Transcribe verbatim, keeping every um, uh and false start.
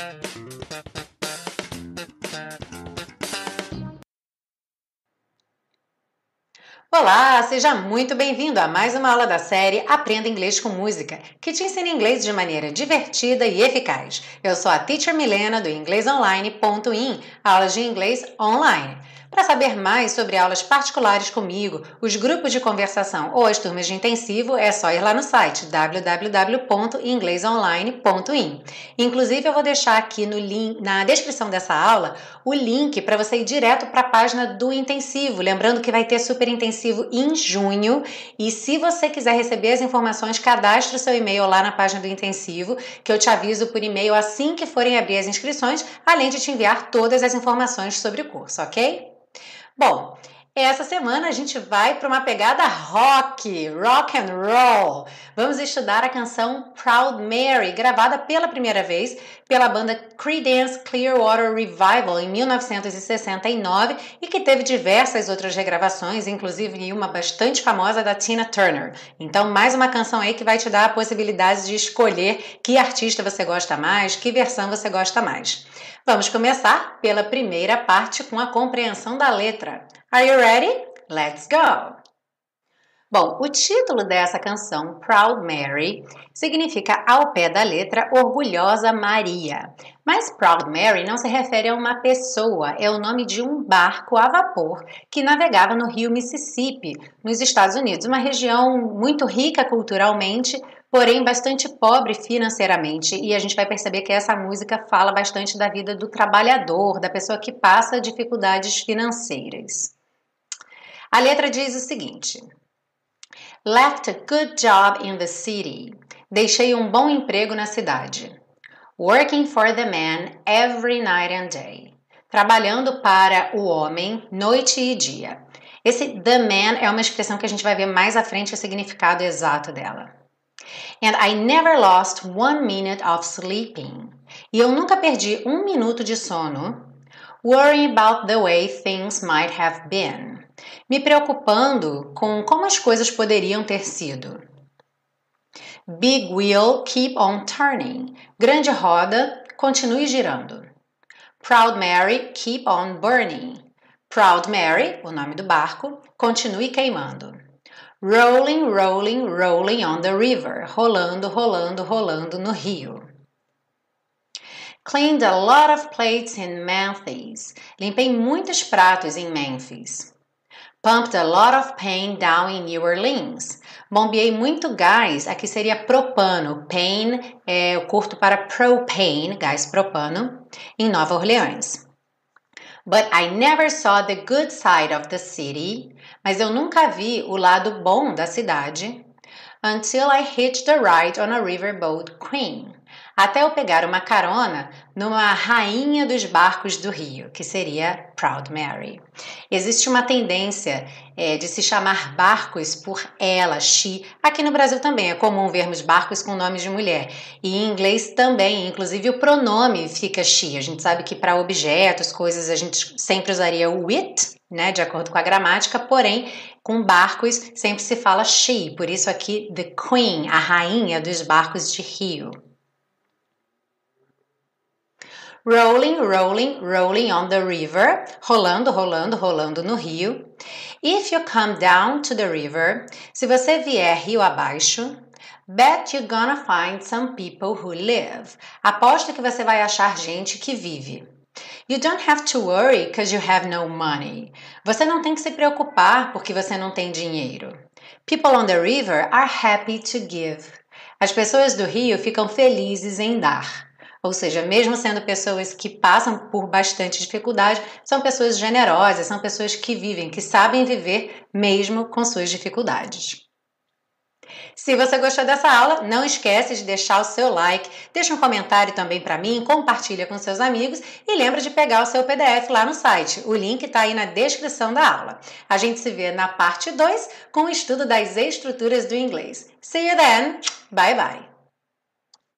Olá, seja muito bem-vindo a mais uma aula da série Aprenda Inglês com Música, que te ensina inglês de maneira divertida e eficaz. Eu sou a Teacher Milena do inglês online ponto in, aulas de inglês online. Para saber mais sobre aulas particulares comigo, os grupos de conversação ou as turmas de intensivo, é só ir lá no site w w w ponto inglês online ponto in. Inclusive, eu vou deixar aqui no link, na descrição dessa aula o link para você ir direto para a página do intensivo. Lembrando que vai ter super intensivo em junho, e se você quiser receber as informações, cadastre o seu e-mail lá na página do intensivo, que eu te aviso por e-mail assim que forem abrir as inscrições, além de te enviar todas as informações sobre o curso, ok? Bom, essa semana a gente vai para uma pegada rock, rock and roll. Vamos estudar a canção Proud Mary, gravada pela primeira vez pela banda Creedence Clearwater Revival em mil novecentos e sessenta e nove e que teve diversas outras regravações, inclusive uma bastante famosa da Tina Turner. Então, mais uma canção aí que vai te dar a possibilidade de escolher que artista você gosta mais, que versão você gosta mais. Vamos começar pela primeira parte com a compreensão da letra. Are you ready? Let's go! Bom, o título dessa canção, Proud Mary, significa ao pé da letra Orgulhosa Maria. Mas Proud Mary não se refere a uma pessoa, é o nome de um barco a vapor que navegava no rio Mississippi, nos Estados Unidos, uma região muito rica culturalmente, porém bastante pobre financeiramente, e a gente vai perceber que essa música fala bastante da vida do trabalhador, da pessoa que passa dificuldades financeiras. A letra diz o seguinte: Left a good job in the city. Deixei um bom emprego na cidade. Working for the man every night and day. Trabalhando para o homem noite e dia. Esse the man é uma expressão que a gente vai ver mais à frente o significado exato dela. And I never lost one minute of sleeping. E eu nunca perdi um minuto de sono. Worrying about the way things might have been. Me preocupando com como as coisas poderiam ter sido. Big wheel, keep on turning. Grande roda, continue girando. Proud Mary, keep on burning. Proud Mary, o nome do barco, continue queimando. Rolling, rolling, rolling on the river. Rolando, rolando, rolando no rio. Cleaned a lot of plates in Memphis. Limpei muitos pratos em Memphis. Pumped a lot of pain down in New Orleans. Bombeei muito gás, aqui seria propano. Pain é o curto para propane, gás propano, em Nova Orleans. But I never saw the good side of the city. Mas eu nunca vi o lado bom da cidade. Until I hitched a ride on a riverboat queen. Até eu pegar uma carona numa rainha dos barcos do Rio, que seria Proud Mary. Existe uma tendência é, de se chamar barcos por ela, she. Aqui no Brasil também é comum vermos barcos com nomes de mulher. E em inglês também, inclusive o pronome fica she. A gente sabe que para objetos, coisas, a gente sempre usaria o it, né, de acordo com a gramática, porém, com barcos sempre se fala she. Por isso aqui, the queen, a rainha dos barcos de Rio. Rolling, rolling, rolling on the river. Rolando, rolando, rolando no rio. If you come down to the river. Se você vier rio abaixo. Bet you're gonna find some people who live. Aposto que você vai achar gente que vive. You don't have to worry because you have no money. Você não tem que se preocupar porque você não tem dinheiro. People on the river are happy to give. As pessoas do rio ficam felizes em dar. Ou seja, mesmo sendo pessoas que passam por bastante dificuldade, são pessoas generosas, são pessoas que vivem, que sabem viver mesmo com suas dificuldades. Se você gostou dessa aula, não esquece de deixar o seu like, deixa um comentário também para mim, compartilha com seus amigos e lembra de pegar o seu P D F lá no site. O link está aí na descrição da aula. A gente se vê na parte dois com o estudo das estruturas do inglês. See you then! Bye bye!